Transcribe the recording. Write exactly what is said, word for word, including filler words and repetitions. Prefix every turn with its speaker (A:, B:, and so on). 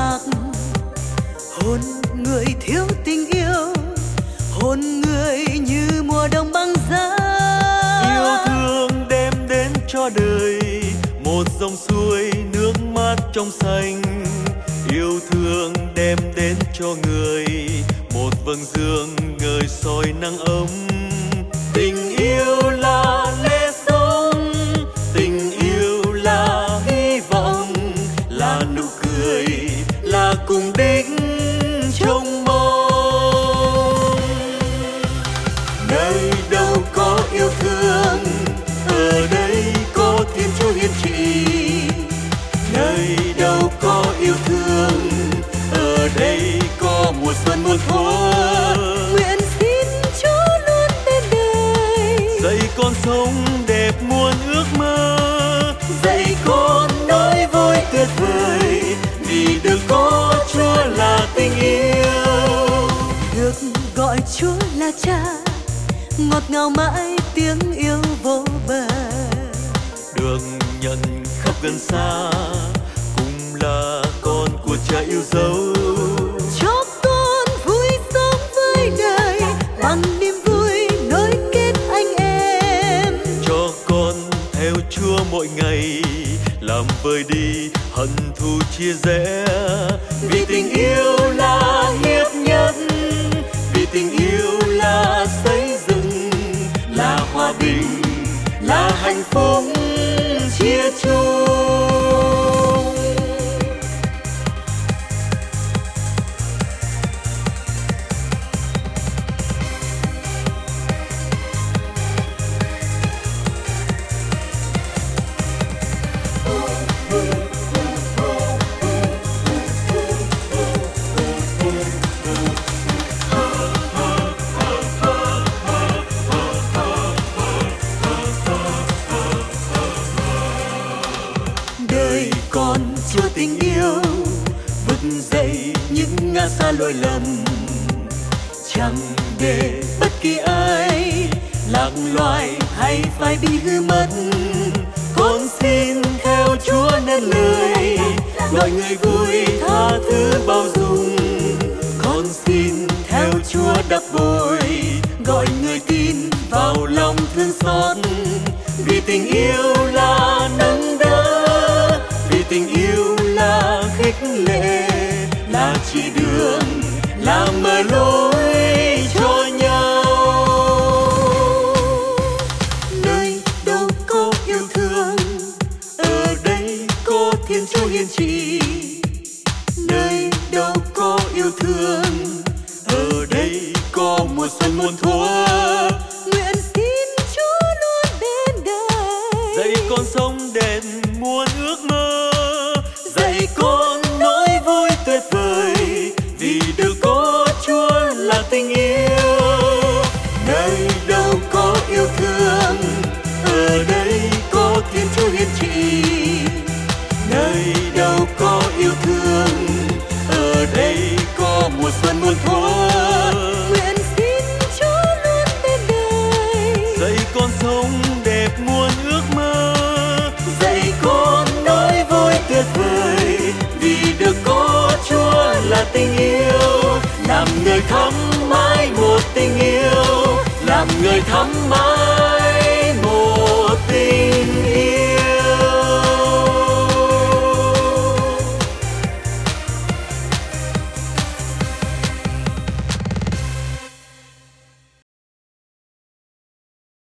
A: bạc. Hồn người thiếu tình yêu, hồn người như mùa đông băng giá.
B: Yêu thương đem đến cho đời một dòng suối nước mát trong xanh. Yêu thương đem đến cho người một vầng dương ngời soi nắng ấm. Tình yêu là lẽ sống, tình yêu là hy vọng, là nụ cười, là cùng đích trông mong. Nơi đâu có yêu thương, ở đây có Thiên Chúa hiền trị. Nơi đâu có yêu thương, ở đây có mùa xuân muôn thuở.
A: Nguyện xin Chúa luôn bên đời,
B: dạy con sống đẹp muôn ước mơ,
A: dạy con nói vui tuyệt vời,
B: vì được có Chúa là tình yêu.
A: được gọi Chúa là Cha, ngọt ngào mãi tiếng yêu vô bờ.
B: Được nhận khắp gần xa, cùng là con của Cha yêu dấu.
A: Cho con vui sống với đời, bằng niềm vui nối kết anh em.
B: Cho con theo Chúa mỗi ngày, làm vơi đi hận thù chia rẽ. Vì tình yêu là hiệp nhất, vì tình yêu là xây dựng, là hòa bình, là hạnh phúc chia chung.
A: Đời con Chúa tình yêu,
B: Vực dậy những ngã xa lỗi lầm,
A: chẳng để bất kỳ ai lạc loài hay phải bị hư mất.
B: con xin theo Chúa nên lời, gọi người vui tha thứ bao dung. Con xin theo Chúa đắp bồi, gọi người tin vào lòng thương xót. Vì tình yêu là nâng đỡ, vì tình yêu là khích lệ, là chỉ đường, là mở lối cho nhau.
A: Nơi đâu có yêu thương,
B: Ở đây có Thiên Chúa hiền trị.
A: nơi đâu có yêu thương,
B: Ở đây có mùa xuân muôn thuở.
A: nguyện xin Chúa luôn bên đời,
B: Dạy con sống đẹp muôn ước mơ, dạy con nói vui tuyệt vời, vì được có Chúa là tình yêu. Nơi đâu có yêu thương, ở đây có Thiên Chúa hiền trị. Nơi đâu có yêu thương, ở đây có mùa xuân muôn thuở.
A: nguyện xin Chúa luôn bên đời,
B: Dạy con sống đẹp muôn ước mơ,
A: dạy con nói vui tuyệt vời,
B: vì được có Chúa là tình yêu. Làm người thắm mãi một tình yêu, làm người thắm mãi